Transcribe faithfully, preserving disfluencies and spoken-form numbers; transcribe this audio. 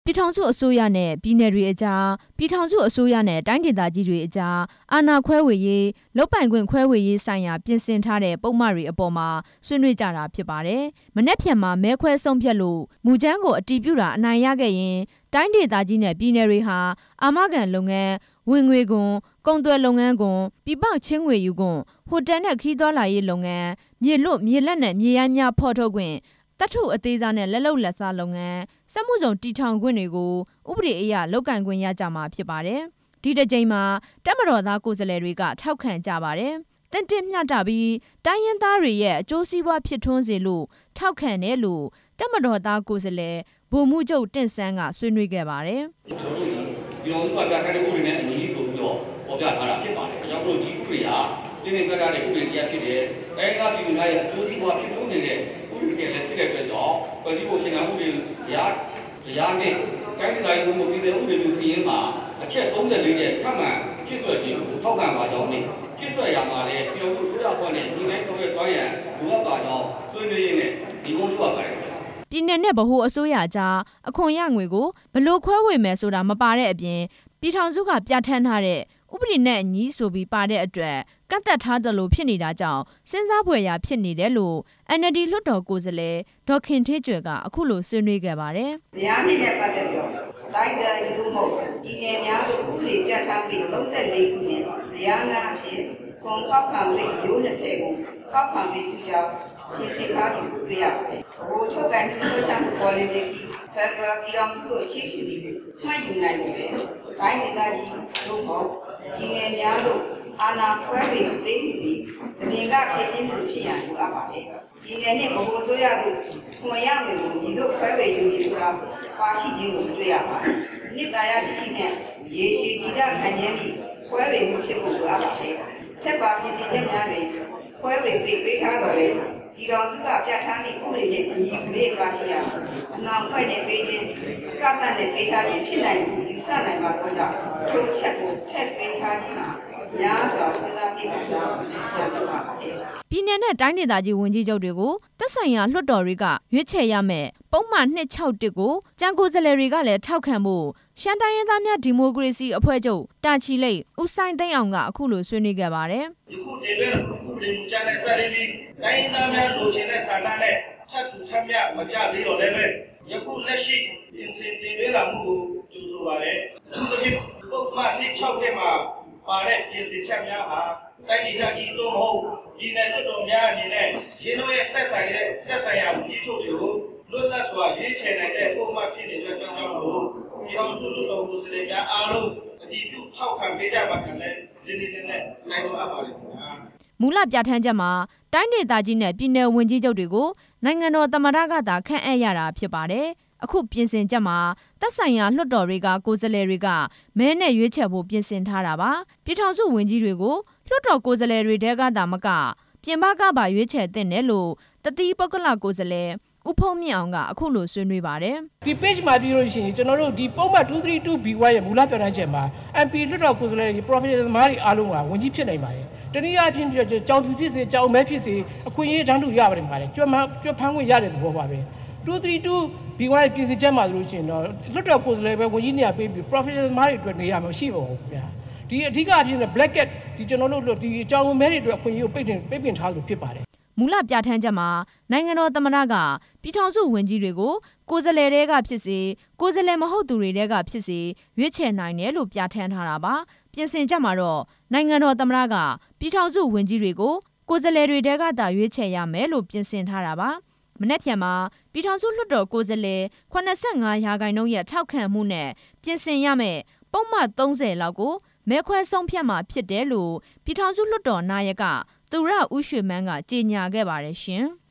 ပြည်ထောင်စုအစိုးရနဲ့ပြည်နယ်တွေအကြားပြည်ထောင်စုအစိုးရနဲ့တိုင်းဒေသကြီးတွေအကြားအာဏာခွဲဝေရေးလုပ်ပိုင်ခွင့်ခွဲဝေရေးဆိုင်ရာပြင်ဆင်ထားတဲ့ပုံမှန်တွေအပေါ်မှာဆွေးနွေးကြတာဖြစ်ပါတယ်။မနက်ဖြန်မှာမဲခွဲဆုံးဖြတ်လို့မူကြမ်းကိုအတည်ပြုတာအနိုင်ရခဲ့ရင်တိုင်းဒေသကြီးနဲ့ပြည်နယ်တွေဟာအာမခံလုပ်ငန်းဝင်ငွေခွန်ကုန်သွယ်လုပ်ငန်းခွန်ပြည်ပချင်းငွေယူခွန်ဟိုတယ်နဲ့ခီးသွွာလာရေးလုပ်ငန်းမြေလွတ်မြေလက်နဲ့မြေရိုင်းများဖော်ထုတ်ခွင့်တထုအသေးစားနဲ့လက်လုံလက်စားလုပ်ငန်းစက်မှုဇုံတီထောင်ခွင့်တွေကိုဥပဒေအရလုပ်ကိုင်ခွင့်ရကြမှာဖြစ်ပါတယ်။ဒီတစ်ကြိမ်မှာတပ်မတော်သားကိုယ်စားလှယ်တွေကထောက်ခံကြပါတယ်။တင့်တင့်မျှတပြီးတိုင်းရင်းသားတွေရဲ့အကျိုးစီးပွားဖြစ်ထွန်းစေလို့ထောက်ခံတယ်လို့တပ်မတော်သားကိုယ်စားလှယ်ဗိုလ်မှူးချုပ်တင့်ဆန်းကဆွေးနွေးခဲ့ပါတယ်။ဒီလိုမျိုးပြခိုင်တဲ့ဥပဒေနဲ့အညီဆိုပြီးတော့ပေါ်ပြထားတာဖြစ်ပါတယ်။အကြောင်းတို့ဒီဥပဒေဟာတင်းတင်းကြပ်ကြပ်တဲ့ဥပဒေတရားဖြစ်တယ်။အဲဒါပြည်သူများရဲ့အကျိုးစီးပွားဖြစ်ထွန်းနေတဲ့ဥပဒေလည်းဖြစ်တဲ့အတွက်ကြောင့်ပြည်သူ့ရှင်နာဥပဒေတရားတရားနဲ့တိုင်းဒေသကြီးမှုပြည်သူ့ဥပဒေလူစီရင်မှာအချက်သုံးဆယ်လေးချက်ထပ်မံဖြစ်ဆွဲခြင်းကိုထောက်ခံပါကြောင်းနဲ့ဖြစ်ဆွဲရမှာလည်းပြည်သူ့ဆိုရဖွဲ့နဲ့ဒီတိုင်းဆောင်ရွက်သွားရန်လိုအပ်ပါကြောင်းဆွေးနွေးရင်းနဲ့ဒီကုန်းချုပ်ပါတယ်ပြည်နယ်နဲ့ဗဟိုအစိုးရကြားအခွန်ရငွေကိုဘယ်လိုခွဲဝေမယ်ဆိုတာမပါတဲ့အပြင်ပြည်ထောင်စုကပြဋ္ဌာန်းထားတဲ့ဥပဒေနဲ့အညီဆိုပြီးပါတဲ့အတွက်ကန့်သက်ထားသလိုဖြစ်နေတာကြောင့်စဉ်းစားဖွယ်ရာဖြစ်နေတယ်လို့ အန် အယ်လ် ဒီ လွှတ်တော်ကိုယ်စားလှယ်ဒေါ်ခင်ဌေးကြွယ်ကအခုလိုဆွေးနွေးခဲ့ပါတယ်။တရားနဲ့ပတ်သက်ပြီးတော့တိုင်းဒေသကြီးသို့မဟုတ်ပြည်နယ်များသို့ဥပဒေပြဋ္ဌာန်းပြီးသုံးဆယ်လေးခုနဲ့တရားငါအဖြစ်ခွန်ကောက်ခံပြီးရိုး၂၀ကိုကောက်ခံပြီးပြုကြောင်းပြင်ဆင်ထားခြင်းတွေ့ရပါတယ်။ဟိုချုပ်ကန်မှုဆွချမှုပေါ်လေးတွေဖက်ဒရယ်ပြည်တော်စုကိုရှိရှိပြီးမှတ်ယူနိုင်တယ်။တိုင်းဒေသကြီးသို့မဟုတ်ပြည်နယ်များသို့အာဏာခွဲဝေသိမ်းပြီးတမင်ကဖြစ်ရှင်းမှုဖြစ်ရန်လိုအပ်ပါတယ်။ဒီနေ့နဲ့ဗဟိုဆိုရသူခွန်ရမယ်ကိုဒီသို့ခွဲဝေယူပြီးဆိုတာပါရှိခြင်းကိုတွေ့ရပါတယ်။နှစ်သာရရှိရှိနဲ့ရေရှည်တည်တံ့ခံရပြီးခွဲဝေမှုဖြစ်ဖို့လိုအပ်ပါတယ်။ထက်ပါပြည်စီချက်များတွင်ခွဲဝေပေးပေးထားတော်လဲဒီတော်စုကပြဋ္ဌာန်းသည့်ဥပဒေနဲ့ညီလေးပါရှိရအနောက်ခွဲနဲ့ပေးခြင်းကတ္တနဲ့ပေးထားခြင်းဖြစ်နိုင်ဘူးယူဆနိုင်ပါတော့ကြောင့်ထိုချက်ကိုထက်ပေးထားခြင်းမှာများစွာစဉ်းစားကြည့်ပါကြောင်းပြောပြပါမယ်။ပြည်နယ်နဲ့တိုင်းဒေသကြီးဝန်ကြီးချုပ်တွေကိုသက်ဆိုင်ရာလွှတ်တော်တွေကရွေးချယ်ရမယ်ပုံမှန်၂၆၁ကိုကြံကိုယ်စားလှယ်တွေကလည်းထောက်ခံဖို့ရှမ်းတိုင်းရင်းသားများဒီမိုကရေစီအဖွဲ့ချုပ်တာချီလိတ်ဦးဆိုင်သိန်းအောင်ကအခုလိုဆွေးနွေးခဲ့ပါတယ်။ဒီခုဒေဝဲဥပဒေမူကြမ်းနဲ့ဆက်ပြီးတိုင်းရင်းသားများလိုချင်တဲ့ဆန္ဒနဲ့ထပ်ထူထပ်မြမကြသေးတော့လည်းပဲယခုလက်ရှိပြင်ဆင်တင်သွင်းလာမှုကိုကြိုဆိုပါတယ်။သူတို့ပုံမှန်၂၆ထဲမှာပါတဲ့ပြင်ဆင်ချက်များဟာတိုင်းဒေသကြီးသို့မဟုတ်ဒီနယ်လွှတ်တော်များအနေနဲ့ရင်းတို့ရဲ့သက်ဆိုင်တဲ့သက်ဆိုင်ရာဝန်ကြီးချုပ်တွေကိုလွတ်လပ်စွာရွေးချယ်နိုင်တဲ့ပုံမှန်ဖြစ်နေတဲ့ကြောင့်ကြောင့်လို့ဒီအောင်စုလွှတ်တော်ကိုယ်စားလှယ်များအားလုံးအတည်ပြုထောက်ခံပေးကြပါကလည်းဒီနေ့နဲ့နိုင်တော်အပ်ပါလိမ့်မယ်မူလပြဋ္ဌာန်းချက်မှာတိုင်းဒေသကြီးနဲ့ပြည်နယ်ဝန်ကြီးချုပ်တွေကိုနိုင်ငံတော်သမ္မတကသာခန့်အပ်ရတာဖြစ်ပါတယ်အခုပြင်ဆင်ချက်မှာသက်ဆိုင်ရာလွှတ်တော်တွေကကိုယ်စားလှယ်တွေကမဲနဲ့ရွေးချယ်ဖို့ပြင်ဆင်ထားတာပါပြည်ထောင်စုဝန်ကြီးတွေကိုလွှတ်တော်ကိုယ်စားလှယ်တွေတဲကသာမကပြင်ပကပါရွေးချယ်သင့်တယ်လို့တတိပုဂ္ဂလကိုယ်စားလှယ်ဦးဖုံးမြင့်အောင်ကအခုလိုဆွေးနွေးပါတယ်ဒီ page မှာပြီးလို့ရှိရင်ကျွန်တော်တို့ဒီပုံမှန်two thirty-two B one ရဲ့မူလပြဋ္ဌာန်းချက်မှာ အမ် ပီ လွှတ်တော်ကိုယ်စားလှယ်တွေ professional သမားတွေအားလုံးကဝန်ကြီးဖြစ်နိုင်ပါတယ်တနည်းအားဖြင့်ပြောကြောင်ဖြူဖြစ်စေကြောင်မဲဖြစ်စေအခွင့်အရေးတန်းတူရပါတယ်ပါတယ်ကြွမကြွဖမ်းခွင့်ရတဲ့သဘောပါပဲtwo thirty-two B one ရဲ့ပြင်ဆင်ချက်မှာဆိုလို့ရှိရင်တော့လွှတ်တော်ကိုယ်စားလှယ်ပဲဝန်ကြီးနေရာပေးပြီး professional သမားတွေအတွက်နေရာမရှိပါဘူးဗျာဒီအဓိကအဖြစ်နဲ့ black cat ဒီကျွန်တော်တို့ဒီကြောင်မဲတွေအတွက်အခွင့်အရေးကိုပိတ်ပင်ပိတ်ပင်ထားလို့ဖြစ်ပါတယ်မူလပြဋ္ဌာန်းချက်မှာနိုင်ငံတော်သမ္မတကပြည်ထောင်စုဝန်ကြီးတွေကိုကိုယ်စားလှယ်တွေကဖြစ်စေကိုယ်စားလှယ်မဟုတ်သူတွေကဖြစ်စေရွေးချယ်နိုင်တယ်လို့ပြဋ္ဌာန်းထားတာပါပြင်ဆင်ချက်မှာတော့နိုင်ငံတော်သမ္မတကပြည်ထောင်စုဝန်ကြီးတွေကိုကိုယ်စားလှယ်တွေကသာရွေးချယ်ရမယ်လို့ပြင်ဆင်ထားတာပါမနေ့ပြန်မှာပြည်ထောင်စုလွှတ်တော်ကိုယ်စားလှယ်eighty-fiveရာခိုင်နှုန်းရဲ့ထောက်ခံမှုနဲ့ပြင်ဆင်ရမယ်ပုံမှန်thirtyလောက်ကိုမဲခွဲဆုံးဖြတ်မှာဖြစ်တယ်လို့ပြည်ထောင်စုလွှတ်တော်နာယကသူရဦးရွှေမန်းကကြေညာခဲ့ပါတယ်ရှင်